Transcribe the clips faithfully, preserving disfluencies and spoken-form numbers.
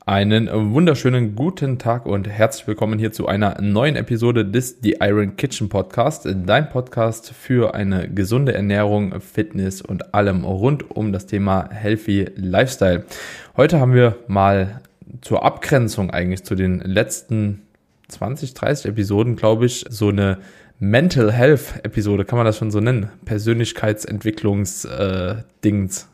Einen wunderschönen guten Tag und herzlich willkommen hier zu einer neuen Episode des The Iron Kitchen Podcast, dein Podcast für eine gesunde Ernährung, Fitness und allem rund um das Thema Healthy Lifestyle. Heute haben wir mal zur Abgrenzung eigentlich zu den letzten zwanzig, dreißig Episoden, glaube ich, so eine Mental Health Episode, kann man das schon so nennen? Persönlichkeitsentwicklungs-Dings.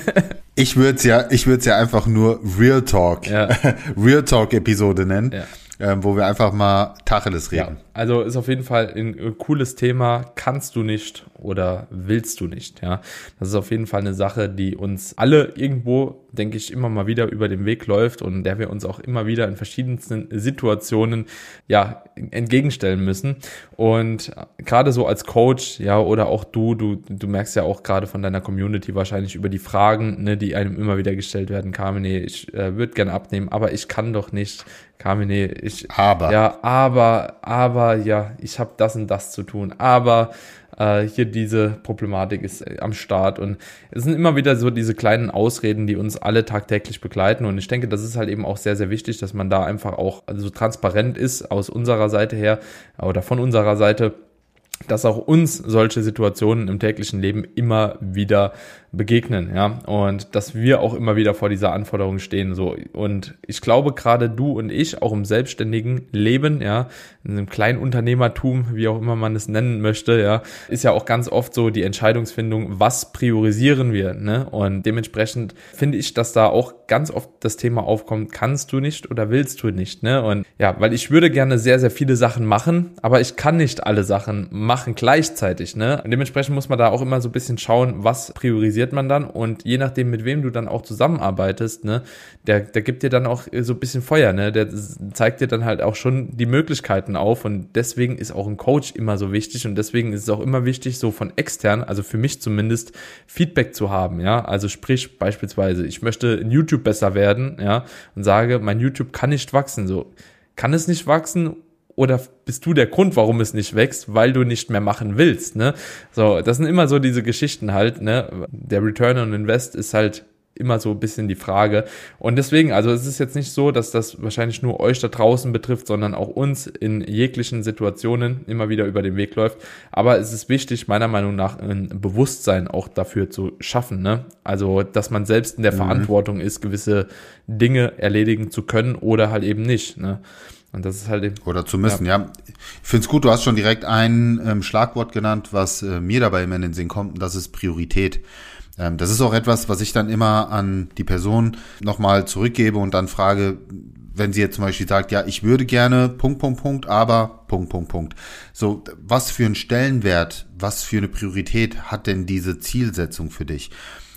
Ich würde es ja, ich würde es ja einfach nur Real Talk, ja. Real Talk Episode nennen, Ja. ähm, wo wir einfach mal Tacheles reden. Ja, also ist auf jeden Fall ein cooles Thema. Kannst du nicht oder willst du nicht? Ja, das ist auf jeden Fall eine Sache, die uns alle irgendwo, denke ich, immer mal wieder über den Weg läuft und der wir uns auch immer wieder in verschiedensten Situationen ja entgegenstellen müssen. Und gerade so als Coach, ja, oder auch du, du, du merkst ja auch gerade von deiner Community wahrscheinlich über die Fragen, ne, die einem immer wieder gestellt werden. Carmine, ich äh, würde gerne abnehmen, aber ich kann doch nicht. Carmine, ich Aber. ja, aber, aber ja, ich habe das und das zu tun. Aber äh, hier diese Problematik ist äh, am Start und es sind immer wieder so diese kleinen Ausreden, die uns alle tagtäglich begleiten und ich denke, das ist halt eben auch sehr, sehr wichtig, dass man da einfach auch so transparent ist aus unserer Seite her oder von unserer Seite, dass auch uns solche Situationen im täglichen Leben immer wieder begegnen, ja, und dass wir auch immer wieder vor dieser Anforderung stehen, so, und ich glaube, gerade du und ich, auch im selbstständigen Leben, ja, in einem kleinen Unternehmertum, wie auch immer man es nennen möchte, ja, ist ja auch ganz oft so die Entscheidungsfindung, was priorisieren wir, ne, und dementsprechend finde ich, dass da auch ganz oft das Thema aufkommt, kannst du nicht oder willst du nicht, ne, und ja, weil ich würde gerne sehr, sehr viele Sachen machen, aber ich kann nicht alle Sachen machen gleichzeitig, ne, und dementsprechend muss man da auch immer so ein bisschen schauen, was priorisiert man dann und je nachdem, mit wem du dann auch zusammenarbeitest, ne, der, der gibt dir dann auch so ein bisschen Feuer, ne, der zeigt dir dann halt auch schon die Möglichkeiten auf und deswegen ist auch ein Coach immer so wichtig und deswegen ist es auch immer wichtig, so von extern, also für mich zumindest, Feedback zu haben, ja, also sprich beispielsweise, ich möchte in YouTube besser werden, ja, und sage, mein YouTube kann nicht wachsen, so, kann es nicht wachsen? Oder bist du der Grund, warum es nicht wächst, weil du nicht mehr machen willst, ne? So, das sind immer so diese Geschichten halt, ne? Der Return on Invest ist halt immer so ein bisschen die Frage. Und deswegen, also es ist jetzt nicht so, dass das wahrscheinlich nur euch da draußen betrifft, sondern auch uns in jeglichen Situationen immer wieder über den Weg läuft. Aber es ist wichtig, meiner Meinung nach, ein Bewusstsein auch dafür zu schaffen, ne? Also, dass man selbst in der mhm. Verantwortung ist, gewisse Dinge erledigen zu können oder halt eben nicht, ne? Und das ist halt eben, oder zu müssen, ja. ja. Ich finde es gut, du hast schon direkt ein ähm, Schlagwort genannt, was äh, mir dabei immer in den Sinn kommt, und das ist Priorität. Ähm, das ist auch etwas, was ich dann immer an die Person nochmal zurückgebe und dann frage, wenn sie jetzt zum Beispiel sagt, ja, ich würde gerne Punkt, Punkt, Punkt, aber Punkt, Punkt, Punkt. So, was für einen Stellenwert, was für eine Priorität hat denn diese Zielsetzung für dich?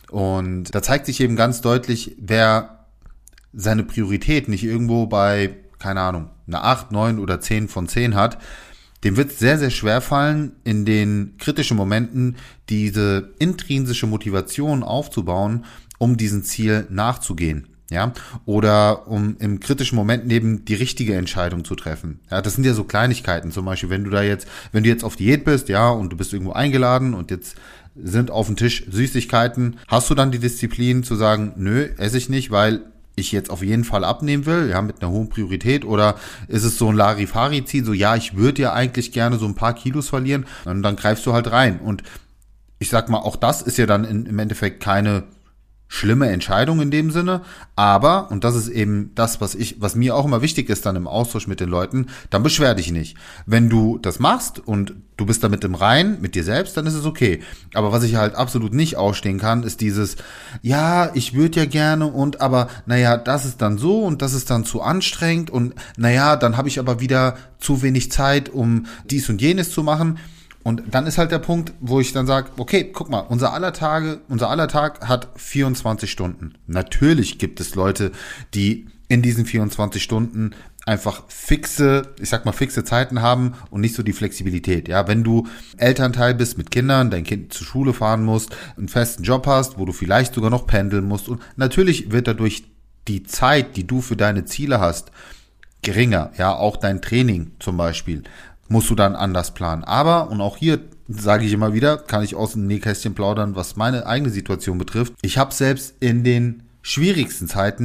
Und da zeigt sich eben ganz deutlich, wer seine Priorität nicht irgendwo bei, keine Ahnung, eine acht, neun oder zehn von zehn hat, dem wird es sehr, sehr schwer fallen, in den kritischen Momenten diese intrinsische Motivation aufzubauen, um diesem Ziel nachzugehen, ja, oder um im kritischen Moment eben die richtige Entscheidung zu treffen. Ja, das sind ja so Kleinigkeiten, zum Beispiel, wenn du da jetzt, wenn du jetzt auf Diät bist, ja, und du bist irgendwo eingeladen und jetzt sind auf dem Tisch Süßigkeiten, hast du dann die Disziplin zu sagen, nö, esse ich nicht, weil ich jetzt auf jeden Fall abnehmen will, ja, mit einer hohen Priorität, oder ist es so ein Larifari-Ziel, so, ja, ich würde ja eigentlich gerne so ein paar Kilos verlieren, und dann greifst du halt rein. Und ich sag mal, auch das ist ja dann in, im Endeffekt keine schlimme Entscheidung in dem Sinne, aber, und das ist eben das, was ich, was mir auch immer wichtig ist dann im Austausch mit den Leuten, dann beschwer dich nicht. Wenn du das machst und du bist damit im Reinen mit dir selbst, dann ist es okay. Aber was ich halt absolut nicht ausstehen kann, ist dieses, ja, ich würde ja gerne und aber, naja, das ist dann so und das ist dann zu anstrengend und naja, dann habe ich aber wieder zu wenig Zeit, um dies und jenes zu machen. Und dann ist halt der Punkt, wo ich dann sage, okay, guck mal, unser aller Tage, unser aller Tag hat vierundzwanzig Stunden. Natürlich gibt es Leute, die in diesen vierundzwanzig Stunden einfach fixe, ich sag mal fixe Zeiten haben und nicht so die Flexibilität. Ja, wenn du Elternteil bist mit Kindern, dein Kind zur Schule fahren musst, einen festen Job hast, wo du vielleicht sogar noch pendeln musst, und natürlich wird dadurch die Zeit, die du für deine Ziele hast, geringer. Ja, auch dein Training zum Beispiel musst du dann anders planen. Aber, und auch hier sage ich immer wieder, kann ich aus dem Nähkästchen plaudern, was meine eigene Situation betrifft. Ich habe selbst in den schwierigsten Zeiten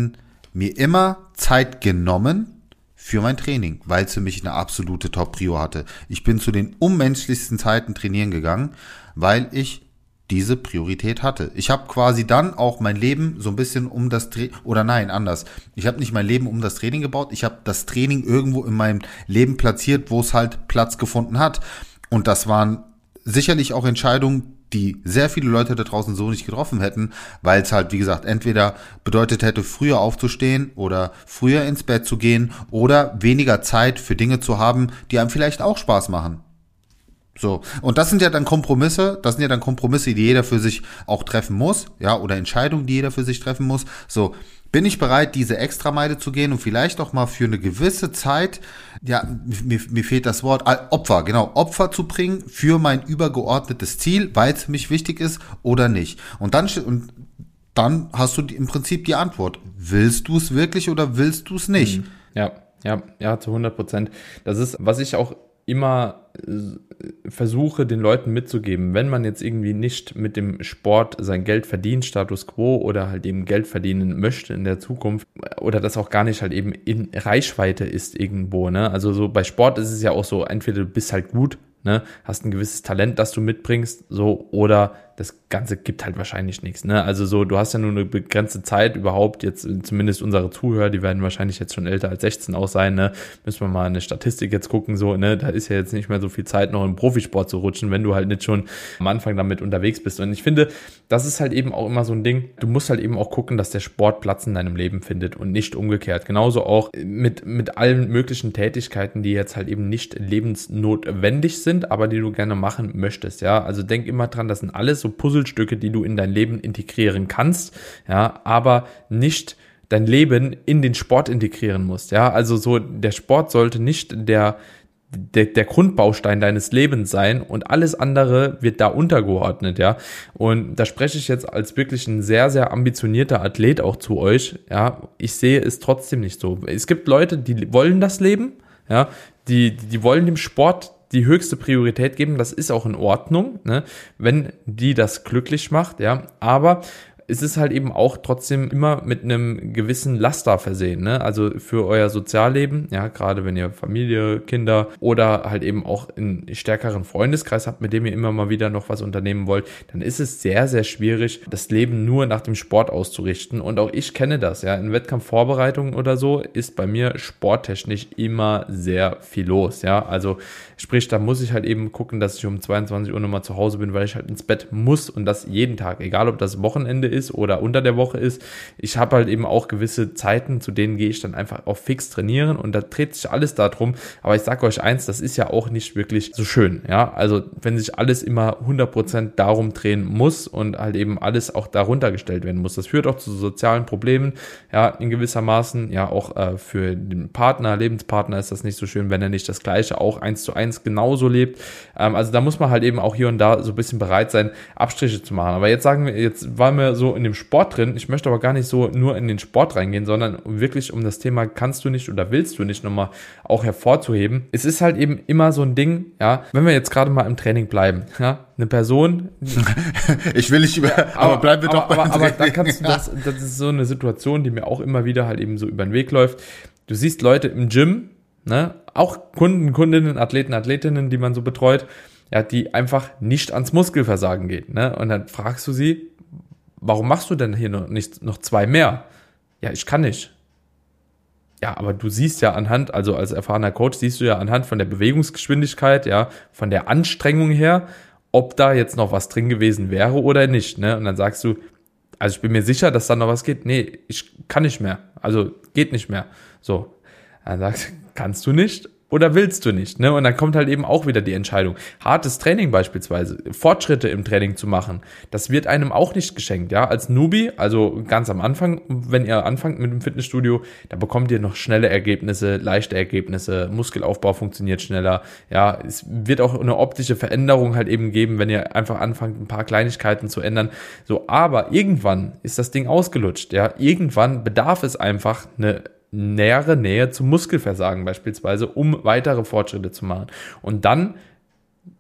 mir immer Zeit genommen für mein Training, weil es für mich eine absolute Top-Prio hatte. Ich bin zu den unmenschlichsten Zeiten trainieren gegangen, weil ich diese Priorität hatte. Ich habe quasi dann auch mein Leben so ein bisschen um das Training, oder nein, anders. Ich habe nicht mein Leben um das Training gebaut, ich habe das Training irgendwo in meinem Leben platziert, wo es halt Platz gefunden hat. Und das waren sicherlich auch Entscheidungen, die sehr viele Leute da draußen so nicht getroffen hätten, weil es halt, wie gesagt, entweder bedeutet hätte, früher aufzustehen oder früher ins Bett zu gehen oder weniger Zeit für Dinge zu haben, die einem vielleicht auch Spaß machen. So, und das sind ja dann Kompromisse, das sind ja dann Kompromisse, die jeder für sich auch treffen muss, ja, oder Entscheidungen, die jeder für sich treffen muss. So, bin ich bereit, diese Extrameile zu gehen und vielleicht auch mal für eine gewisse Zeit, ja, mir, mir fehlt das Wort, Opfer, genau, Opfer zu bringen für mein übergeordnetes Ziel, weil es für mich wichtig ist oder nicht. Und dann, und dann hast du die, im Prinzip die Antwort. Willst du es wirklich oder willst du es nicht? Ja, ja, ja, zu hundert Prozent. Das ist, was ich auch immer versuche, den Leuten mitzugeben, wenn man jetzt irgendwie nicht mit dem Sport sein Geld verdient, Status Quo, oder halt eben Geld verdienen möchte in der Zukunft, oder das auch gar nicht halt eben in Reichweite ist irgendwo, ne? Also so bei Sport ist es ja auch so, entweder du bist halt gut, ne, hast ein gewisses Talent, das du mitbringst, so, oder das Ganze gibt halt wahrscheinlich nichts, ne? Also so, du hast ja nur eine begrenzte Zeit überhaupt, jetzt zumindest unsere Zuhörer, die werden wahrscheinlich jetzt schon älter als sechzehn auch sein, ne? Müssen wir mal eine Statistik jetzt gucken, so, ne? Da ist ja jetzt nicht mehr so viel Zeit, noch im Profisport zu rutschen, wenn du halt nicht schon am Anfang damit unterwegs bist. Und ich finde, das ist halt eben auch immer so ein Ding, du musst halt eben auch gucken, dass der Sport Platz in deinem Leben findet und nicht umgekehrt. Genauso auch mit, mit allen möglichen Tätigkeiten, die jetzt halt eben nicht lebensnotwendig sind, aber die du gerne machen möchtest, ja? Also denk immer dran, das sind alles so Puzzlestücke, die du in dein Leben integrieren kannst, ja, aber nicht dein Leben in den Sport integrieren musst, ja, also so, der Sport sollte nicht der, der, der Grundbaustein deines Lebens sein und alles andere wird da untergeordnet, ja, und da spreche ich jetzt als wirklich ein sehr, sehr ambitionierter Athlet auch zu euch, ja, ich sehe es trotzdem nicht so. Es gibt Leute, die wollen das Leben, ja, die, die wollen dem Sport die höchste Priorität geben, das ist auch in Ordnung, ne, wenn die das glücklich macht, ja, aber es ist halt eben auch trotzdem immer mit einem gewissen Laster versehen, ne? Also für euer Sozialleben, ja, gerade wenn ihr Familie, Kinder oder halt eben auch einen stärkeren Freundeskreis habt, mit dem ihr immer mal wieder noch was unternehmen wollt, dann ist es sehr, sehr schwierig, das Leben nur nach dem Sport auszurichten. Und auch ich kenne das, ja, in Wettkampfvorbereitungen oder so ist bei mir sporttechnisch immer sehr viel los, ja, also sprich, da muss ich halt eben gucken, dass ich um zweiundzwanzig Uhr nochmal zu Hause bin, weil ich halt ins Bett muss und das jeden Tag, egal ob das Wochenende ist oder unter der Woche ist. Ich habe halt eben auch gewisse Zeiten, zu denen gehe ich dann einfach auch fix trainieren und da dreht sich alles darum. Aber ich sage euch eins, das ist ja auch nicht wirklich so schön, ja. Also wenn sich alles immer hundert Prozent darum drehen muss und halt eben alles auch darunter gestellt werden muss. Das führt auch zu sozialen Problemen, ja, in gewissermaßen. Ja, auch äh, für den Partner, Lebenspartner ist das nicht so schön, wenn er nicht das Gleiche auch eins zu eins genauso lebt. Ähm, also da muss man halt eben auch hier und da so ein bisschen bereit sein, Abstriche zu machen. Aber jetzt sagen wir, jetzt waren wir so in dem Sport drin. Ich möchte aber gar nicht so nur in den Sport reingehen, sondern wirklich um das Thema kannst du nicht oder willst du nicht nochmal auch hervorzuheben. Es ist halt eben immer so ein Ding, ja, wenn wir jetzt gerade mal im Training bleiben, ja, eine Person. Ich will nicht über, ja, aber, aber bleiben wir doch aber, beim aber, aber da kannst du das, das ist so eine Situation, die mir auch immer wieder halt eben so über den Weg läuft. Du siehst Leute im Gym, ne, auch Kunden, Kundinnen, Athleten, Athletinnen, die man so betreut, ja, die einfach nicht ans Muskelversagen gehen, ne, und dann fragst du sie, warum machst du denn hier noch nicht noch zwei mehr? Ja, ich kann nicht. Ja, aber du siehst ja anhand, also als erfahrener Coach siehst du ja anhand von der Bewegungsgeschwindigkeit, ja, von der Anstrengung her, ob da jetzt noch was drin gewesen wäre oder nicht, ne? Und dann sagst du, also ich bin mir sicher, dass da noch was geht. Nee, ich kann nicht mehr. Also geht nicht mehr. So. Dann sagst du, kannst du nicht? Oder willst du nicht, ne? Und dann kommt halt eben auch wieder die Entscheidung. Hartes Training beispielsweise, Fortschritte im Training zu machen, das wird einem auch nicht geschenkt, ja? Als Newbie, also ganz am Anfang, wenn ihr anfangt mit dem Fitnessstudio, da bekommt ihr noch schnelle Ergebnisse, leichte Ergebnisse, Muskelaufbau funktioniert schneller, ja? Es wird auch eine optische Veränderung halt eben geben, wenn ihr einfach anfangt, ein paar Kleinigkeiten zu ändern, so. Aber irgendwann ist das Ding ausgelutscht, ja? Irgendwann bedarf es einfach eine nähere Nähe zum Muskelversagen beispielsweise, um weitere Fortschritte zu machen. Und dann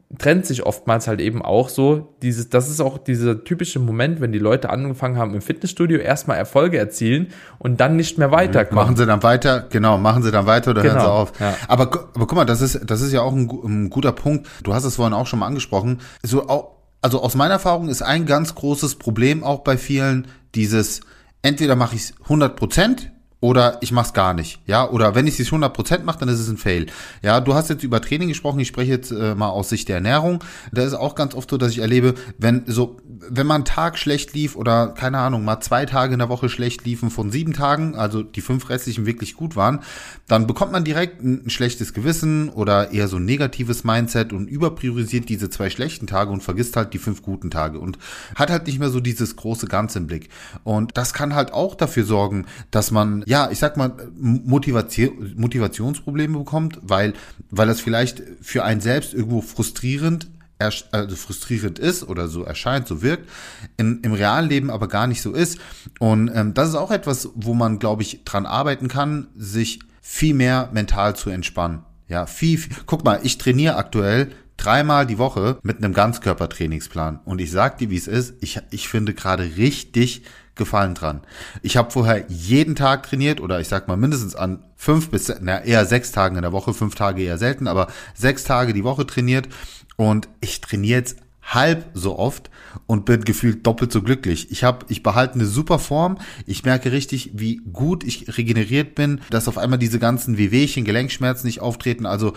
trennt sich oftmals halt eben auch so, dieses, das ist auch dieser typische Moment, wenn die Leute angefangen haben im Fitnessstudio erstmal Erfolge erzielen und dann nicht mehr weiterkommen. Machen sie dann weiter, genau, machen sie dann weiter oder genau, hören sie auf. Ja. Aber, aber guck mal, das ist, das ist ja auch ein, ein guter Punkt. Du hast es vorhin auch schon mal angesprochen. So auch, also aus meiner Erfahrung ist ein ganz großes Problem auch bei vielen dieses, entweder mache ich es hundert Prozent oder ich mach's gar nicht, ja, oder wenn ich es hundert Prozent mache, dann ist es ein Fail. Ja, du hast jetzt über Training gesprochen, ich spreche jetzt äh, mal aus Sicht der Ernährung. Da ist auch ganz oft so, dass ich erlebe, wenn so, wenn man einen Tag schlecht lief oder, keine Ahnung, mal zwei Tage in der Woche schlecht liefen von sieben Tagen, also die fünf restlichen wirklich gut waren, dann bekommt man direkt ein, ein schlechtes Gewissen oder eher so ein negatives Mindset und überpriorisiert diese zwei schlechten Tage und vergisst halt die fünf guten Tage und hat halt nicht mehr so dieses große Ganze im Blick. Und das kann halt auch dafür sorgen, dass man ja, ich sag mal, Motivation, Motivationsprobleme bekommt, weil, weil das vielleicht für einen selbst irgendwo frustrierend, also frustrierend ist oder so erscheint, so wirkt, in, im realen Leben aber gar nicht so ist. Und ähm, das ist auch etwas, wo man, glaube ich, dran arbeiten kann, sich viel mehr mental zu entspannen. Ja, viel, viel guck mal, ich trainiere aktuell dreimal die Woche mit einem Ganzkörpertrainingsplan. Und ich sag dir, wie es ist, ich, ich finde gerade richtig Gefallen dran. Ich habe vorher jeden Tag trainiert oder ich sag mal mindestens an fünf bis, na eher sechs Tagen in der Woche, fünf Tage eher selten, aber sechs Tage die Woche trainiert und ich trainiere jetzt halb so oft und bin gefühlt doppelt so glücklich. Ich habe, ich behalte eine super Form. Ich merke richtig, wie gut ich regeneriert bin, dass auf einmal diese ganzen Wehwehchen, Gelenkschmerzen nicht auftreten. Also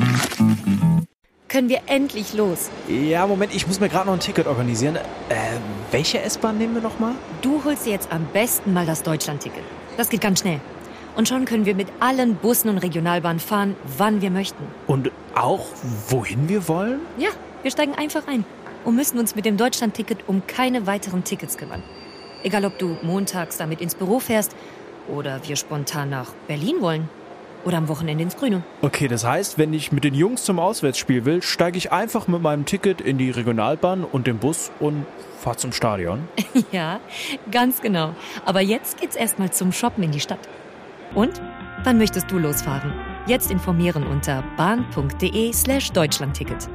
können wir endlich los. Ja, Moment, ich muss mir gerade noch ein Ticket organisieren. Äh, welche S-Bahn nehmen wir nochmal? Du holst dir jetzt am besten mal das Deutschland-Ticket. Das geht ganz schnell. Und schon können wir mit allen Bussen und Regionalbahnen fahren, wann wir möchten. Und auch, wohin wir wollen? Ja, wir steigen einfach ein und müssen uns mit dem Deutschland-Ticket um keine weiteren Tickets kümmern. Egal, ob du montags damit ins Büro fährst oder wir spontan nach Berlin wollen. Oder am Wochenende ins Grüne. Okay, das heißt, wenn ich mit den Jungs zum Auswärtsspiel will, steige ich einfach mit meinem Ticket in die Regionalbahn und den Bus und fahre zum Stadion. Ja, ganz genau. Aber jetzt geht's erstmal zum Shoppen in die Stadt. Und? Wann möchtest du losfahren? Jetzt informieren unter bahn.de slash Deutschlandticket.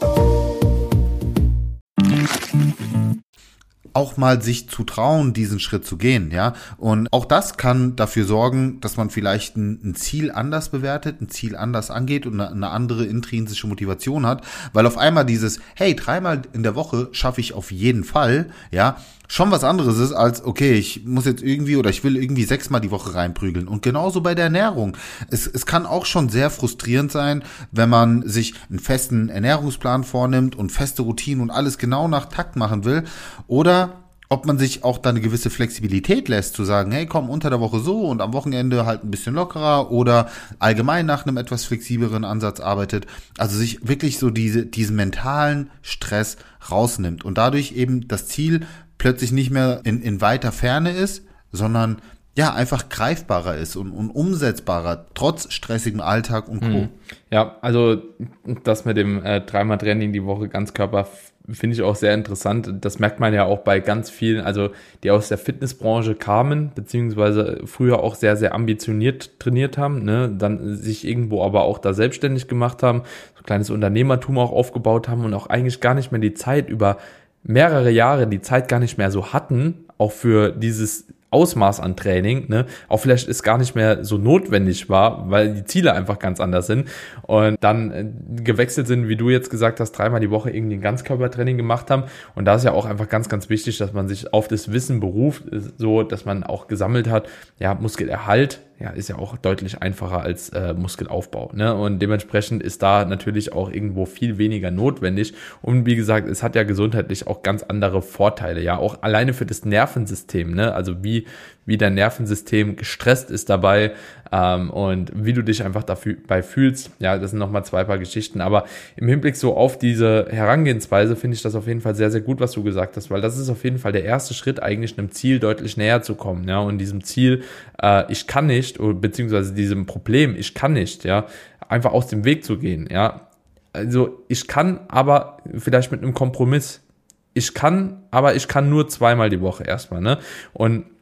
Auch mal sich zu trauen, diesen Schritt zu gehen, ja. Und auch das kann dafür sorgen, dass man vielleicht ein, ein Ziel anders bewertet, ein Ziel anders angeht und eine, eine andere intrinsische Motivation hat, weil auf einmal dieses, hey, dreimal in der Woche schaffe ich auf jeden Fall, ja, schon was anderes ist als, okay, ich muss jetzt irgendwie oder ich will irgendwie sechsmal die Woche reinprügeln. Und genauso bei der Ernährung. Es, es kann auch schon sehr frustrierend sein, wenn man sich einen festen Ernährungsplan vornimmt und feste Routinen und alles genau nach Takt machen will. Oder ob man sich auch da eine gewisse Flexibilität lässt, zu sagen, hey, komm, unter der Woche so und am Wochenende halt ein bisschen lockerer oder allgemein nach einem etwas flexibleren Ansatz arbeitet. Also sich wirklich so diese, diesen mentalen Stress rausnimmt und dadurch eben das Ziel plötzlich nicht mehr in, in weiter Ferne ist, sondern ja, einfach greifbarer ist und, und umsetzbarer, trotz stressigem Alltag und Co. Ja, also das mit dem äh, dreimal Training die Woche Ganzkörper finde ich auch sehr interessant. Das merkt man ja auch bei ganz vielen, also die aus der Fitnessbranche kamen, beziehungsweise früher auch sehr, sehr ambitioniert trainiert haben, ne, dann sich irgendwo aber auch da selbstständig gemacht haben, so ein kleines Unternehmertum auch aufgebaut haben und auch eigentlich gar nicht mehr die Zeit über mehrere Jahre die Zeit gar nicht mehr so hatten, auch für dieses Ausmaß an Training, ne, auch vielleicht ist gar nicht mehr so notwendig war, weil die Ziele einfach ganz anders sind und dann äh, gewechselt sind, wie du jetzt gesagt hast, dreimal die Woche irgendwie ein Ganzkörpertraining gemacht haben und da ist ja auch einfach ganz, ganz wichtig, dass man sich auf das Wissen beruft, so, dass man auch gesammelt hat, ja, Muskelerhalt, ja, ist ja auch deutlich einfacher als äh, Muskelaufbau, ne? Und dementsprechend ist da natürlich auch irgendwo viel weniger notwendig. Und wie gesagt, es hat ja gesundheitlich auch ganz andere Vorteile, ja, auch alleine für das Nervensystem, ne? Also wie wie dein Nervensystem gestresst ist dabei ähm, und wie du dich einfach dabei fühlst. Ja, das sind nochmal zwei paar Geschichten. Aber im Hinblick so auf diese Herangehensweise finde ich das auf jeden Fall sehr, sehr gut, was du gesagt hast, weil das ist auf jeden Fall der erste Schritt, eigentlich einem Ziel deutlich näher zu kommen. Ja, und diesem Ziel, äh, ich kann nicht, beziehungsweise diesem Problem, ich kann nicht, ja, einfach aus dem Weg zu gehen. Ja, also ich kann, aber vielleicht mit einem Kompromiss. Ich kann, aber ich kann nur zweimal die Woche erstmal, ne? Und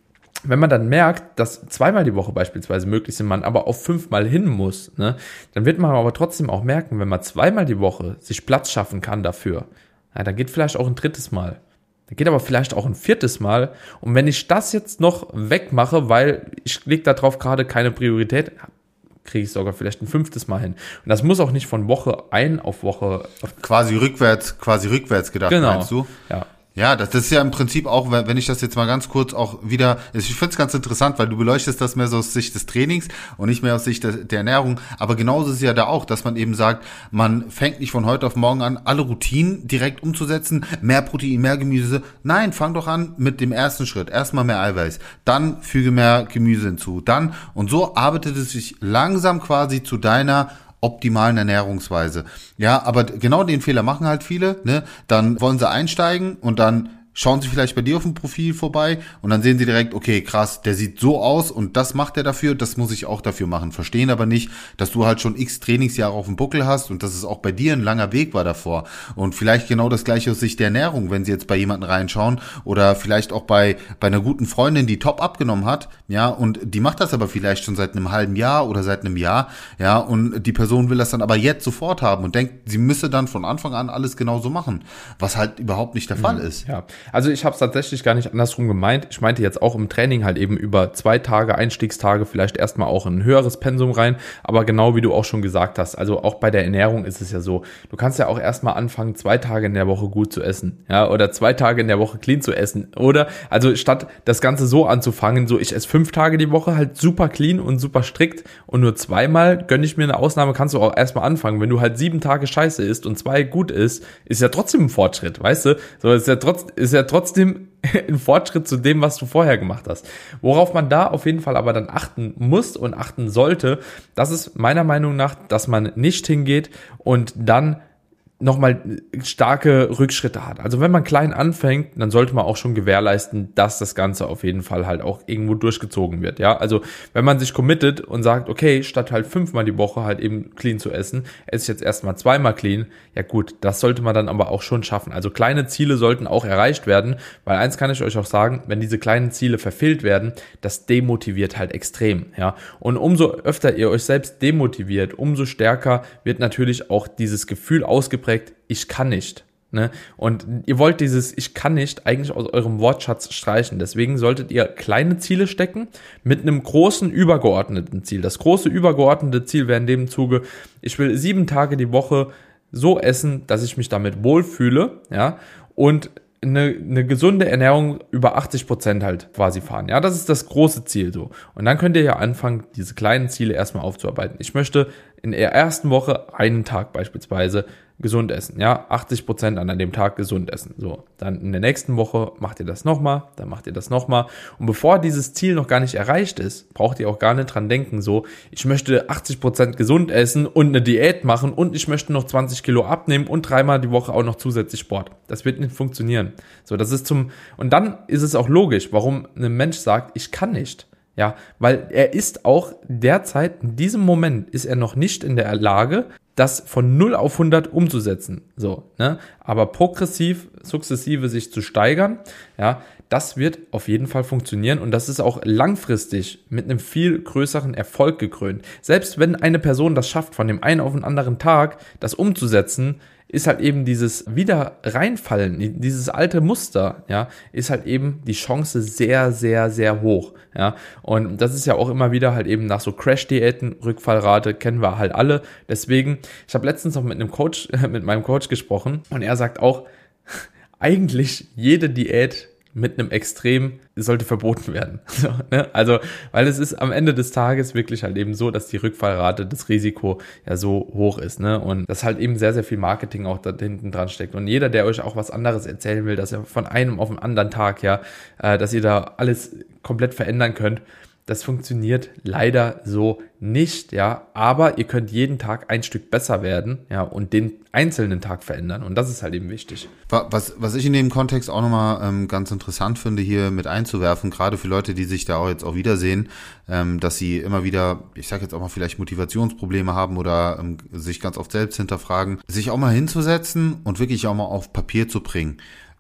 wenn man dann merkt, dass zweimal die Woche beispielsweise möglich sind, man aber auf fünfmal hin muss, ne, dann wird man aber trotzdem auch merken, wenn man zweimal die Woche sich Platz schaffen kann dafür, ja, dann geht vielleicht auch ein drittes Mal. Dann geht aber vielleicht auch ein viertes Mal. Und wenn ich das jetzt noch wegmache, weil ich lege darauf gerade keine Priorität, kriege ich sogar vielleicht ein fünftes Mal hin. Und das muss auch nicht von Woche ein auf Woche. Quasi rückwärts, quasi rückwärts gedacht, genau. Meinst du? Ja. Ja, das, das ist ja im Prinzip auch, wenn ich das jetzt mal ganz kurz auch wieder, ich finde es ganz interessant, weil du beleuchtest das mehr so aus Sicht des Trainings und nicht mehr aus Sicht der, der Ernährung, aber genauso ist es ja da auch, dass man eben sagt, man fängt nicht von heute auf morgen an, alle Routinen direkt umzusetzen, mehr Protein, mehr Gemüse. Nein, fang doch an mit dem ersten Schritt, erstmal mehr Eiweiß, dann füge mehr Gemüse hinzu, dann, und so arbeitet es sich langsam quasi zu deiner optimalen Ernährungsweise. Ja, aber genau den Fehler machen halt viele, ne? Dann wollen sie einsteigen und dann schauen sie vielleicht bei dir auf dem Profil vorbei und dann sehen sie direkt, okay, krass, der sieht so aus und das macht er dafür, das muss ich auch dafür machen. Verstehen aber nicht, dass du halt schon x Trainingsjahre auf dem Buckel hast und dass es auch bei dir ein langer Weg war davor. Und vielleicht genau das gleiche aus Sicht der Ernährung, wenn sie jetzt bei jemandem reinschauen oder vielleicht auch bei bei einer guten Freundin, die top abgenommen hat, ja, und die macht das aber vielleicht schon seit einem halben Jahr oder seit einem Jahr, ja, und die Person will das dann aber jetzt sofort haben und denkt, sie müsse dann von Anfang an alles genauso machen, was halt überhaupt nicht der Fall ist. Ja. Also ich habe es tatsächlich gar nicht andersrum gemeint. Ich meinte jetzt auch im Training halt eben über zwei Tage, Einstiegstage, vielleicht erstmal auch ein höheres Pensum rein. Aber genau wie du auch schon gesagt hast, also auch bei der Ernährung ist es ja so, du kannst ja auch erstmal anfangen, zwei Tage in der Woche gut zu essen. Ja, oder zwei Tage in der Woche clean zu essen. Oder, also statt das Ganze so anzufangen, so ich esse fünf Tage die Woche halt super clean und super strikt und nur zweimal gönne ich mir eine Ausnahme, kannst du auch erstmal anfangen. Wenn du halt sieben Tage scheiße isst und zwei gut isst, ist ja trotzdem ein Fortschritt, weißt du? So, ist ja trotzdem, ist ja trotzdem ein Fortschritt zu dem, was du vorher gemacht hast. Worauf man da auf jeden Fall aber dann achten muss und achten sollte, das ist meiner Meinung nach, dass man nicht hingeht und dann nochmal starke Rückschritte hat. Also wenn man klein anfängt, dann sollte man auch schon gewährleisten, dass das Ganze auf jeden Fall halt auch irgendwo durchgezogen wird. Ja, also wenn man sich committet und sagt, okay, statt halt fünfmal die Woche halt eben clean zu essen, esse ich jetzt erstmal zweimal clean. Ja gut, das sollte man dann aber auch schon schaffen. Also kleine Ziele sollten auch erreicht werden, weil eins kann ich euch auch sagen, wenn diese kleinen Ziele verfehlt werden, das demotiviert halt extrem. Ja, und umso öfter ihr euch selbst demotiviert, umso stärker wird natürlich auch dieses Gefühl ausgeprägt, ich kann nicht. Ne? Und ihr wollt dieses Ich kann nicht eigentlich aus eurem Wortschatz streichen. Deswegen solltet ihr kleine Ziele stecken mit einem großen übergeordneten Ziel. Das große übergeordnete Ziel wäre in dem Zuge, ich will sieben Tage die Woche so essen, dass ich mich damit wohlfühle, ja, und eine, eine gesunde Ernährung über achtzig Prozent halt quasi fahren. Ja, das ist das große Ziel so. Und dann könnt ihr ja anfangen, diese kleinen Ziele erstmal aufzuarbeiten. Ich möchte in der ersten Woche einen Tag beispielsweise gesund essen, ja, achtzig Prozent an dem Tag gesund essen, so, dann in der nächsten Woche macht ihr das nochmal, dann macht ihr das nochmal und bevor dieses Ziel noch gar nicht erreicht ist, braucht ihr auch gar nicht dran denken, so, ich möchte achtzig Prozent gesund essen und eine Diät machen und ich möchte noch zwanzig Kilo abnehmen und dreimal die Woche auch noch zusätzlich Sport, das wird nicht funktionieren, so, das ist zum, und dann ist es auch logisch, warum ein Mensch sagt, ich kann nicht. Ja, weil er ist auch derzeit, in diesem Moment ist er noch nicht in der Lage, das von null auf hundert umzusetzen, so, ne, aber progressiv, sukzessive sich zu steigern, ja, das wird auf jeden Fall funktionieren und das ist auch langfristig mit einem viel größeren Erfolg gekrönt. Selbst wenn eine Person das schafft, von dem einen auf den anderen Tag das umzusetzen, ist halt eben dieses wieder reinfallen, dieses alte Muster, ja, ist halt eben die Chance sehr, sehr, sehr hoch, ja, und das ist ja auch immer wieder halt eben nach so Crash-Diäten, Rückfallrate, kennen wir halt alle, deswegen, ich habe letztens noch mit einem Coach, mit meinem Coach gesprochen und er sagt auch, eigentlich jede Diät mit einem Extrem sollte verboten werden. So, ne? Also, weil es ist am Ende des Tages wirklich halt eben so, dass die Rückfallrate, das Risiko ja so hoch ist, ne? Und dass halt eben sehr, sehr viel Marketing auch da hinten dran steckt. Und jeder, der euch auch was anderes erzählen will, dass er von einem auf den anderen Tag, ja, äh, dass ihr da alles komplett verändern könnt, das funktioniert leider so nicht, ja, aber ihr könnt jeden Tag ein Stück besser werden, ja, und den einzelnen Tag verändern und das ist halt eben wichtig. Was, was ich in dem Kontext auch nochmal ähm, ganz interessant finde, hier mit einzuwerfen, gerade für Leute, die sich da auch jetzt auch wiedersehen, ähm, dass sie immer wieder, ich sag jetzt auch mal vielleicht Motivationsprobleme haben oder ähm, sich ganz oft selbst hinterfragen, sich auch mal hinzusetzen und wirklich auch mal auf Papier zu bringen.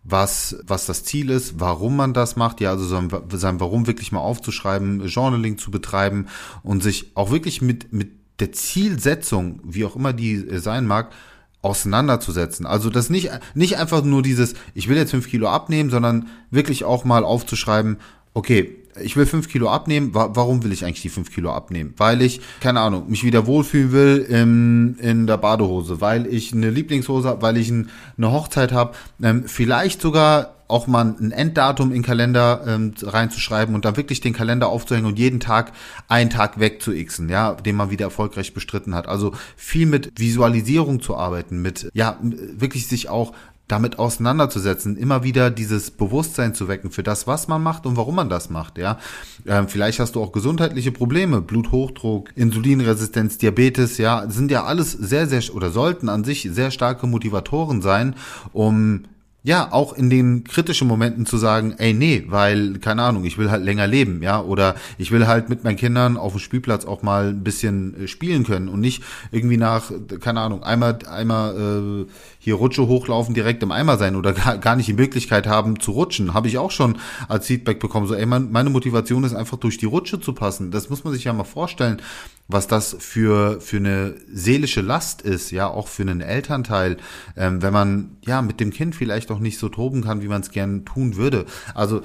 was, was das Ziel ist, warum man das macht, ja, also sein, sein Warum wirklich mal aufzuschreiben, Journaling zu betreiben und sich auch wirklich mit, mit der Zielsetzung, wie auch immer die sein mag, auseinanderzusetzen. Also das nicht, nicht einfach nur dieses, ich will jetzt fünf Kilo abnehmen, sondern wirklich auch mal aufzuschreiben, okay, ich will fünf Kilo abnehmen, warum will ich eigentlich die fünf Kilo abnehmen? Weil ich, keine Ahnung, mich wieder wohlfühlen will in, in der Badehose, weil ich eine Lieblingshose habe, weil ich ein, eine Hochzeit habe, ähm, vielleicht sogar auch mal ein Enddatum in den Kalender ähm, reinzuschreiben und dann wirklich den Kalender aufzuhängen und jeden Tag einen Tag wegzuixen, ja, den man wieder erfolgreich bestritten hat. Also viel mit Visualisierung zu arbeiten, mit, ja, wirklich sich auch damit auseinanderzusetzen, immer wieder dieses Bewusstsein zu wecken für das, was man macht und warum man das macht, ja. Ähm, vielleicht hast du auch gesundheitliche Probleme, Bluthochdruck, Insulinresistenz, Diabetes, ja, sind ja alles sehr, sehr, oder sollten an sich sehr starke Motivatoren sein, um ja, auch in den kritischen Momenten zu sagen, ey, nee, weil, keine Ahnung, ich will halt länger leben, ja, oder ich will halt mit meinen Kindern auf dem Spielplatz auch mal ein bisschen spielen können und nicht irgendwie nach, keine Ahnung, einmal, einmal äh, hier Rutsche hochlaufen, direkt im Eimer sein oder gar, gar nicht die Möglichkeit haben zu rutschen. Habe ich auch schon als Feedback bekommen, so, ey, mein, meine Motivation ist einfach durch die Rutsche zu passen. Das muss man sich ja mal vorstellen, was das für für eine seelische Last ist, ja, auch für einen Elternteil, ähm, wenn man ja mit dem Kind vielleicht auch nicht so toben kann, wie man es gern tun würde. Also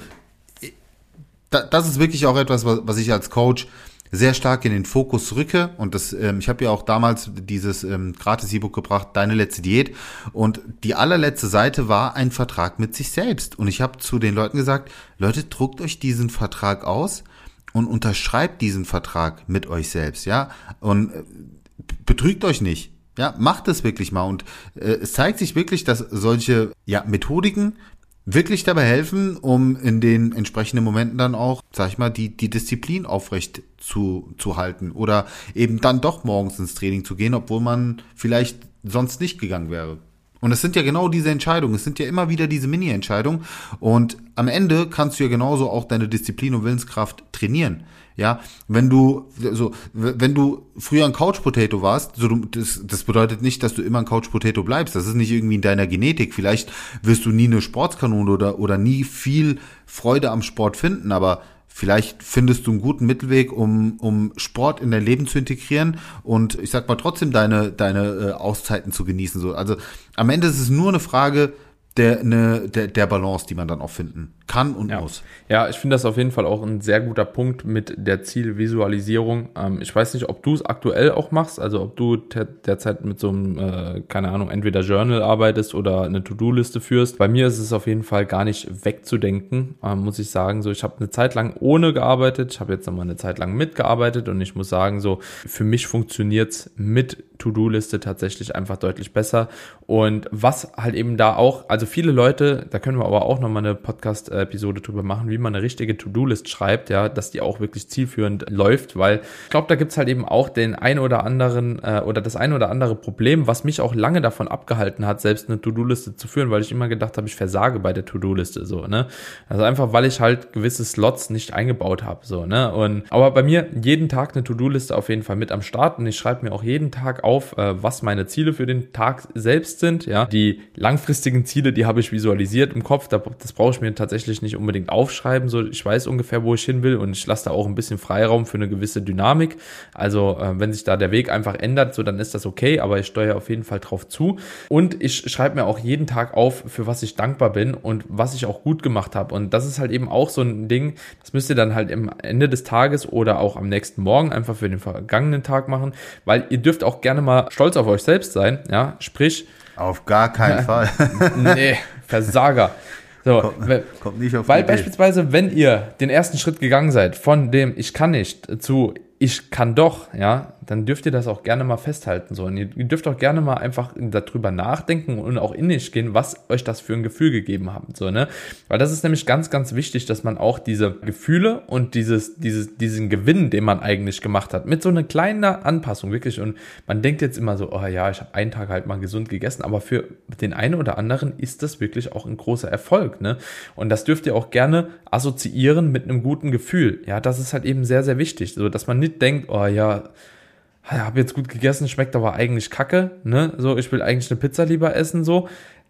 da, das ist wirklich auch etwas, was, was ich als Coach sehr stark in den Fokus rücke und das, ähm, ich habe ja auch damals dieses ähm, Gratis-E-Book gebracht, Deine letzte Diät, und die allerletzte Seite war ein Vertrag mit sich selbst und ich habe zu den Leuten gesagt, Leute, druckt euch diesen Vertrag aus und unterschreibt diesen Vertrag mit euch selbst, ja, und äh, betrügt euch nicht, ja, macht es wirklich mal und äh, es zeigt sich wirklich, dass solche, ja, Methodiken wirklich dabei helfen, um in den entsprechenden Momenten dann auch, sag ich mal, die die Disziplin aufrecht zu zu halten oder eben dann doch morgens ins Training zu gehen, obwohl man vielleicht sonst nicht gegangen wäre. Und es sind ja genau diese Entscheidungen, es sind ja immer wieder diese Mini-Entscheidungen und am Ende kannst du ja genauso auch deine Disziplin und Willenskraft trainieren. Ja, wenn du so, wenn du früher ein Couch Potato warst, so du, das, das bedeutet nicht, dass du immer ein Couch Potato bleibst. Das ist nicht irgendwie in deiner Genetik. Vielleicht wirst du nie eine Sportskanone oder oder nie viel Freude am Sport finden, aber vielleicht findest du einen guten Mittelweg, um um Sport in dein Leben zu integrieren und ich sag mal trotzdem deine deine äh, Auszeiten zu genießen. So, also am Ende ist es nur eine Frage der eine der der Balance, die man dann auch finden kann und ja. muss. Ja, ich finde das auf jeden Fall auch ein sehr guter Punkt mit der Zielvisualisierung. Ähm, ich weiß nicht, ob du es aktuell auch machst, also ob du ter- derzeit mit so einem, äh, keine Ahnung, entweder Journal arbeitest oder eine To-Do-Liste führst. Bei mir ist es auf jeden Fall gar nicht wegzudenken, ähm, muss ich sagen. So, ich habe eine Zeit lang ohne gearbeitet, ich habe jetzt nochmal eine Zeit lang mitgearbeitet und ich muss sagen, so für mich funktioniert's mit To-Do-Liste tatsächlich einfach deutlich besser. Und was halt eben da auch, also viele Leute, da können wir aber auch nochmal eine Podcast-Episode drüber machen, wie man eine richtige To-Do-List schreibt, ja, dass die auch wirklich zielführend läuft, weil ich glaube, da gibt's halt eben auch den ein oder anderen äh, oder das ein oder andere Problem, was mich auch lange davon abgehalten hat, selbst eine To-Do-Liste zu führen, weil ich immer gedacht habe, ich versage bei der To-Do-Liste, so, ne, also einfach, weil ich halt gewisse Slots nicht eingebaut habe, so, ne, und aber bei mir jeden Tag eine To-Do-Liste auf jeden Fall mit am Start und ich schreibe mir auch jeden Tag auf, äh, was meine Ziele für den Tag selbst sind, ja, die langfristigen Ziele, die habe ich visualisiert im Kopf, das brauche ich mir tatsächlich nicht unbedingt aufschreiben, so, ich weiß ungefähr, wo ich hin will und ich lasse da auch ein bisschen Freiraum für eine gewisse Dynamik, also äh, wenn sich da der Weg einfach ändert, so, dann ist das okay, aber ich steuere auf jeden Fall drauf zu und ich schreibe mir auch jeden Tag auf, für was ich dankbar bin und was ich auch gut gemacht habe und das ist halt eben auch so ein Ding, das müsst ihr dann halt am Ende des Tages oder auch am nächsten Morgen einfach für den vergangenen Tag machen, weil ihr dürft auch gerne mal stolz auf euch selbst sein, ja, sprich auf gar keinen Fall. Nee, Versager. So, kommt, kommt nicht auf weil die Idee. Beispielsweise, wenn ihr den ersten Schritt gegangen seid, von dem ich kann nicht zu ich kann doch, ja, dann dürft ihr das auch gerne mal festhalten. So. Und ihr, ihr dürft auch gerne mal einfach darüber nachdenken und auch in euch gehen, was euch das für ein Gefühl gegeben hat. So, ne? Weil das ist nämlich ganz, ganz wichtig, dass man auch diese Gefühle und dieses, dieses, diesen Gewinn, den man eigentlich gemacht hat, mit so einer kleinen Anpassung, wirklich. Und man denkt jetzt immer so, oh ja, ich habe einen Tag halt mal gesund gegessen, aber für den einen oder anderen ist das wirklich auch ein großer Erfolg. Ne? Und das dürft ihr auch gerne assoziieren mit einem guten Gefühl. Ja, das ist halt eben sehr, sehr wichtig, so dass man nicht denkt, oh ja, ich habe jetzt gut gegessen, schmeckt aber eigentlich kacke, ne? So, ich will eigentlich eine Pizza lieber essen, so.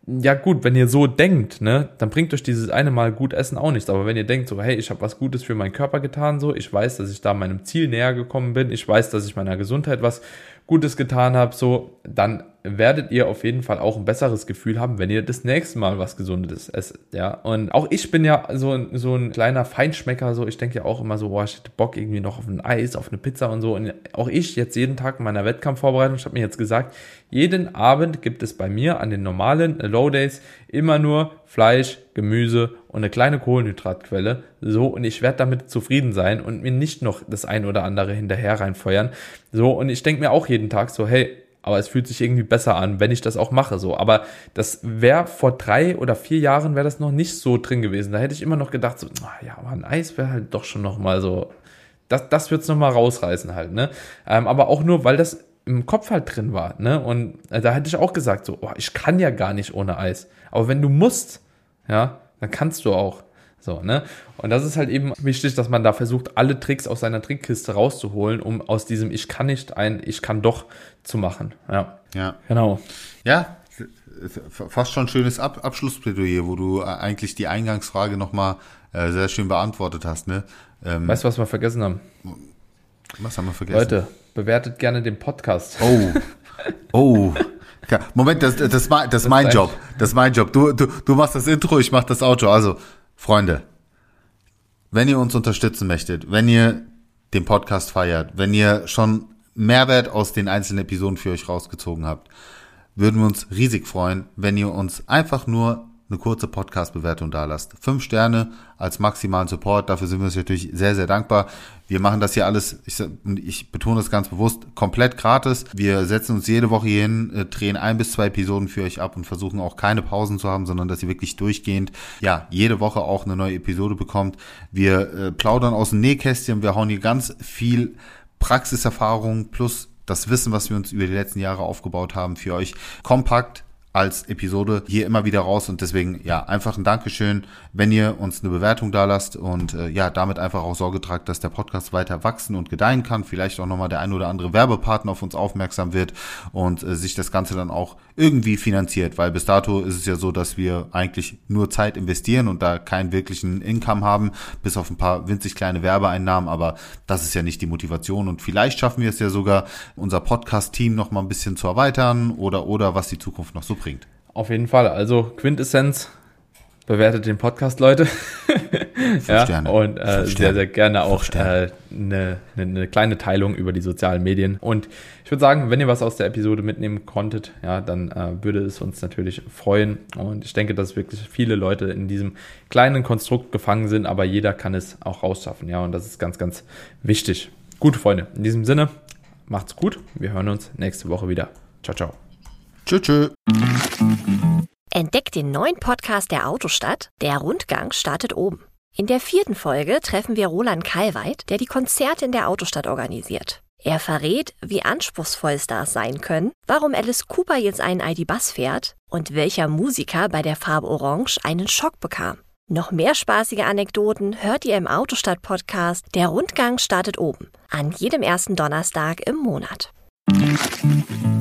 ja gut, wenn ihr so denkt, ne, dann bringt euch dieses eine Mal gut Essen auch nichts. Aber wenn ihr denkt so, hey, ich habe was Gutes für meinen Körper getan, so, ich weiß, dass ich da meinem Ziel näher gekommen bin, ich weiß, dass ich meiner Gesundheit was Gutes getan habe, so, dann werdet ihr auf jeden Fall auch ein besseres Gefühl haben, wenn ihr das nächste Mal was Gesundes esst, ja. Und auch ich bin ja so, so ein kleiner Feinschmecker, so, ich denke ja auch immer so, boah, ich hätte Bock irgendwie noch auf ein Eis, auf eine Pizza und so. Und auch ich jetzt jeden Tag in meiner Wettkampfvorbereitung, ich habe mir jetzt gesagt, jeden Abend gibt es bei mir an den normalen Low Days immer nur Fleisch, Gemüse und eine kleine Kohlenhydratquelle, so, und ich werde damit zufrieden sein und mir nicht noch das ein oder andere hinterher reinfeuern, so. Und ich denke mir auch jeden Tag so, hey, aber es fühlt sich irgendwie besser an, wenn ich das auch mache, so. Aber das wäre vor drei oder vier Jahren wäre das noch nicht so drin gewesen. Da hätte ich immer noch gedacht, so, ah, ja, aber ein Eis wäre halt doch schon noch mal so, das, das wird's noch mal rausreißen halt, ne. Ähm, aber auch nur, weil das im Kopf halt drin war, ne. Und äh, da hätte ich auch gesagt, so, oh, ich kann ja gar nicht ohne Eis. Aber wenn du musst, ja, dann kannst du auch. So, ne? Und das ist halt eben wichtig, dass man da versucht, alle Tricks aus seiner Trickkiste rauszuholen, um aus diesem Ich kann nicht ein Ich kann doch zu machen. Ja. Ja. Genau. Ja, fast schon ein schönes Ab- Abschlussplädoyer, wo du eigentlich die Eingangsfrage nochmal äh, sehr schön beantwortet hast, ne? Ähm, weißt du, was wir vergessen haben? Was haben wir vergessen? Leute, bewertet gerne den Podcast. Oh. Oh. Ja, Moment, das, das, das, das, das ist mein Job. Das ist mein Job. Du, du, du machst das Intro, ich mach das Outro. Also, Freunde, wenn ihr uns unterstützen möchtet, wenn ihr den Podcast feiert, wenn ihr schon Mehrwert aus den einzelnen Episoden für euch rausgezogen habt, würden wir uns riesig freuen, wenn ihr uns einfach nur eine kurze Podcast-Bewertung da lasst. Fünf Sterne als maximalen Support, dafür sind wir uns natürlich sehr, sehr dankbar. Wir machen das hier alles, ich, ich betone das ganz bewusst, komplett gratis. Wir setzen uns jede Woche hier hin, drehen ein bis zwei Episoden für euch ab und versuchen auch keine Pausen zu haben, sondern dass ihr wirklich durchgehend, ja, jede Woche auch eine neue Episode bekommt. Wir äh, plaudern aus dem Nähkästchen, wir hauen hier ganz viel Praxiserfahrung plus das Wissen, was wir uns über die letzten Jahre aufgebaut haben, für euch kompakt als Episode hier immer wieder raus, und deswegen, ja, einfach ein Dankeschön, wenn ihr uns eine Bewertung da lasst und äh, ja, damit einfach auch Sorge tragt, dass der Podcast weiter wachsen und gedeihen kann, vielleicht auch nochmal der ein oder andere Werbepartner auf uns aufmerksam wird und äh, sich das Ganze dann auch irgendwie finanziert, weil bis dato ist es ja so, dass wir eigentlich nur Zeit investieren und da keinen wirklichen Income haben, bis auf ein paar winzig kleine Werbeeinnahmen, aber das ist ja nicht die Motivation, und vielleicht schaffen wir es ja sogar, unser Podcast-Team noch mal ein bisschen zu erweitern oder oder was die Zukunft noch so bringt. Auf jeden Fall. Also Quintessenz, bewertet den Podcast, Leute. Ja, Sterne. Und äh, Fünf sehr, sehr gerne auch Sterne. äh, eine, eine kleine Teilung über die sozialen Medien. Und ich würde sagen, wenn ihr was aus der Episode mitnehmen konntet, ja, dann äh, würde es uns natürlich freuen. Und ich denke, dass wirklich viele Leute in diesem kleinen Konstrukt gefangen sind, aber jeder kann es auch rausschaffen. Ja, und das ist ganz, ganz wichtig. Gut, Freunde, in diesem Sinne, macht's gut. Wir hören uns nächste Woche wieder. Ciao, ciao. Tschö, tschö. Entdeckt den neuen Podcast der Autostadt. Der Rundgang startet oben. In der vierten Folge treffen wir Roland Kalweit, der die Konzerte in der Autostadt organisiert. Er verrät, wie anspruchsvoll Stars sein können, warum Alice Cooper jetzt einen I D-Bus fährt und welcher Musiker bei der Farbe Orange einen Schock bekam. Noch mehr spaßige Anekdoten hört ihr im Autostadt-Podcast Der Rundgang startet oben. An jedem ersten Donnerstag im Monat.